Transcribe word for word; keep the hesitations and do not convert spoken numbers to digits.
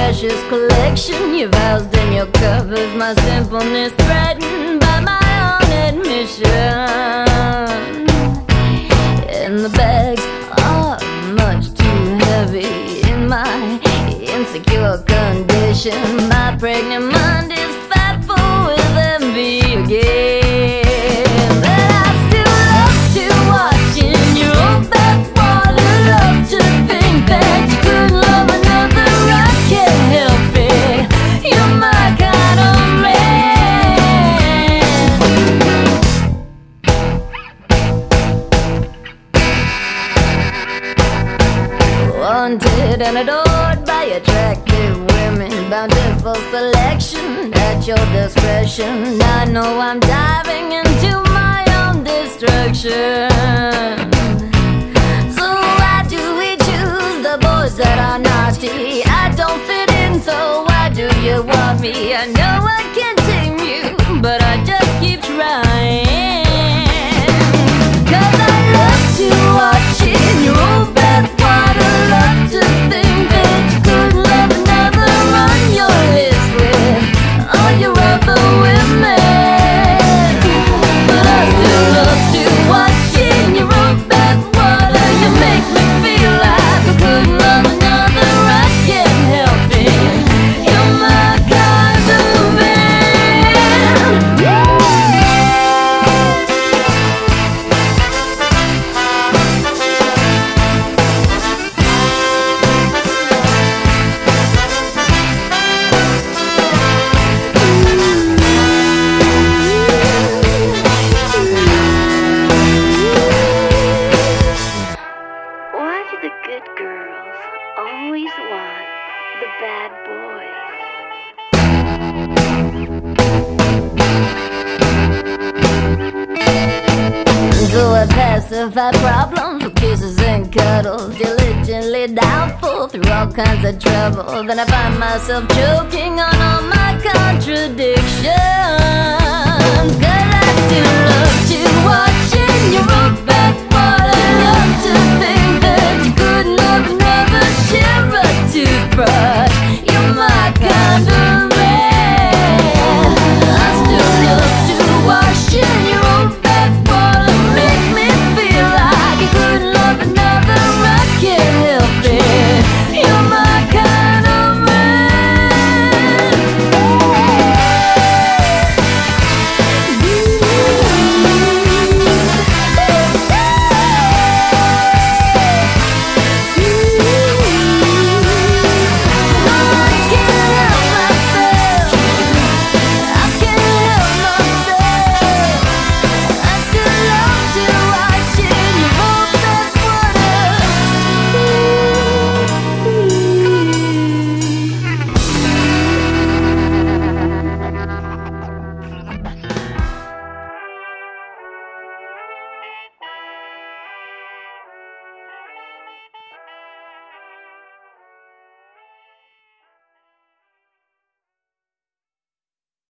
precious collection you've housed in your covers. My simpleness threatened by my own admission. And the bags are much too heavy in my insecure condition. My pregnant mind is fat full with envy again. But I still love to watch in your old backwater. Love to think that you could love another. I can't help it. You're my kind of man. Wanted and adored by attractive women, bountiful selection at your discretion. I know I'm diving into my own destruction. So why do we choose the boys that are naughty? I don't fit in, so why do you want me? I know I can't tame you, but I just keep trying. Cause I love to watch in your old bathwater. Love to think that you could love another on your list with all your other women. But I still love to watch in your old bathwater. You make me feel like I could love another. I can't help it. You're my kind of man. Why do the good girls always want the bad boys? So I pacify problems with kisses and cuddles, diligently doubtful through all kinds of trouble. Then I find myself choking on all my contradictions.